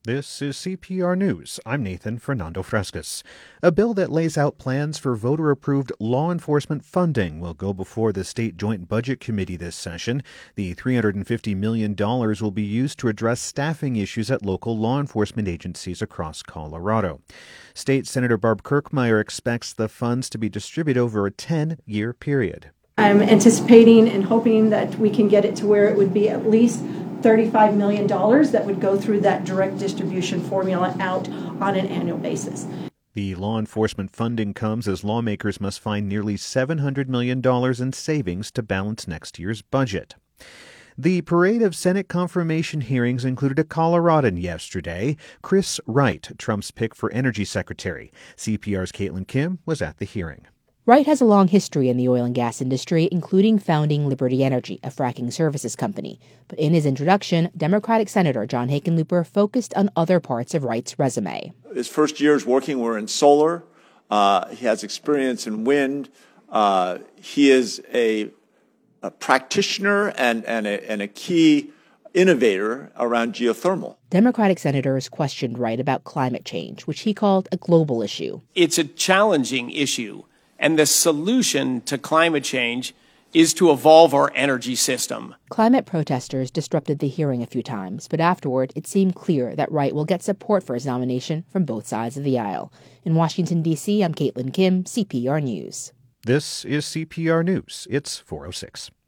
This is CPR News. I'm Nathan Fernando Frescas. A bill that lays out plans for voter-approved law enforcement funding will go before the State Joint Budget Committee this session. The $350 million will be used to address staffing issues at local law enforcement agencies across Colorado. State Senator Barb Kirkmeyer expects the funds to be distributed over a 10-year period. I'm anticipating and hoping that we can get it to where it would be at least $35 million that would go through that direct distribution formula out on an annual basis. The law enforcement funding comes as lawmakers must find nearly $700 million in savings to balance next year's budget. The parade of Senate confirmation hearings included a Coloradan yesterday, Chris Wright, Trump's pick for Energy Secretary. CPR's Caitlin Kim was at the hearing. Wright has a long history in the oil and gas industry, including founding Liberty Energy, a fracking services company. But in his introduction, Democratic Senator John Hickenlooper focused on other parts of Wright's resume. His first years working were in solar. He has experience in wind. He is a practitioner and a key innovator around geothermal. Democratic senators questioned Wright about climate change, which he called a global issue. It's a challenging issue. And the solution to climate change is to evolve our energy system. Climate protesters disrupted the hearing a few times, but afterward it seemed clear that Wright will get support for his nomination from both sides of the aisle. In Washington, D.C., I'm Caitlin Kim, CPR News. This is CPR News. It's 4:06.